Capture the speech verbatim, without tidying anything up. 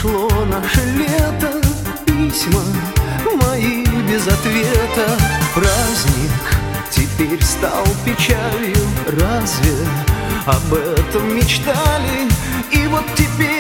прошло наше лето, письма мои без ответа. Праздник теперь стал печалью, разве об этом мечтали? И вот теперь